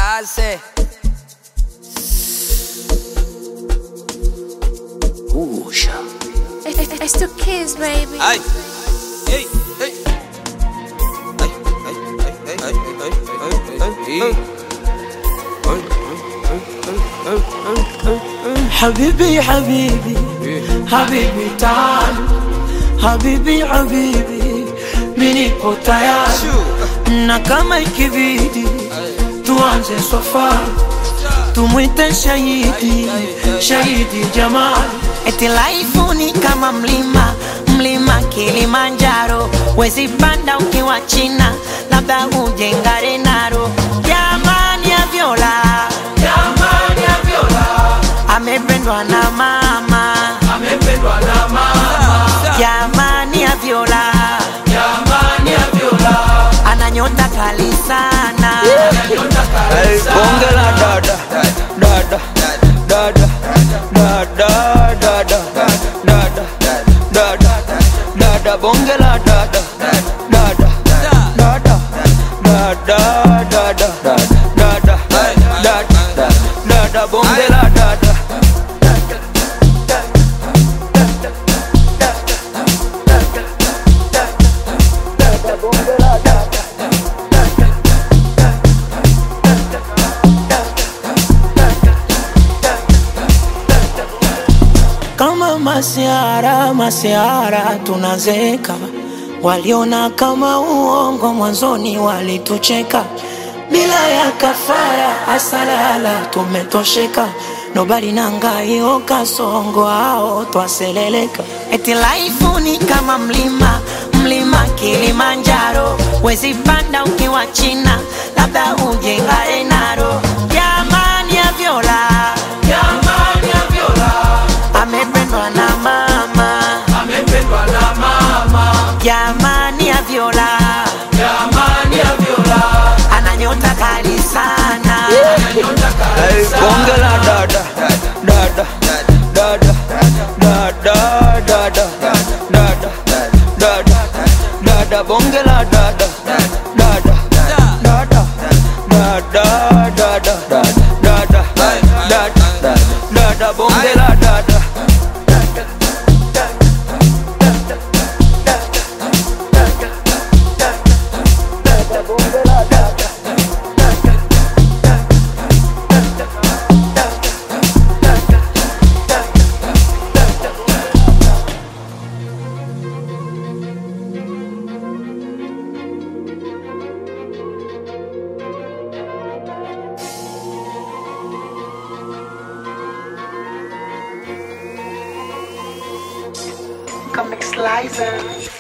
base. It's the kids, baby. Ay, hey, hey. Ay, ay, ay, ay, ay, ay, ay, ay. حبيبي حبيبي حبيبي تعال حبيبي حبيبي mimi nipo tayari na kama ikibidi tuanze safari tumwite shahidi shahidi Jamali. Eti life ni kama mlima, mlima Kilimanjaro. Wezi panda ukiwa China, labda ujenga Renaro. Jamani ya Viola, Jamani ya Viola, amependwa na mama, amependwa na mama. jamani ya Viola, Jamani ya Viola, ana nyota kali sana. nyota kali sana. Bonge la dada, dada, dada, dada, dada, dada, dada, dada, bonge la dada, dada, dada, dada, dada, dada, dada, dada, bonge la dada. Kama masiara, masiara tunazeka. Waliona kama uongo mwanzoni walitucheka. Bila ya kafara asalala tumetosheka. Nobody nangayo kasongo hao twaseleleka. Eti life ni kama mlima, mlima Kilimanjaro. Wezi panda ukiwa China, labda ujenga Renaro. Jamani ya Viola, Jamani ya Viola, amependwa na mama, amependwa na mama. jamani ya Viola, Jamani ya Viola, ana nyota kali sana. nyota kali sana. Bonge la dada, dada, dada, dada, dada, dada, dada, dada, bonge la dada, dada, dada, dada, dada, dada, dada, dada, bonge la dada. Comic Slicer.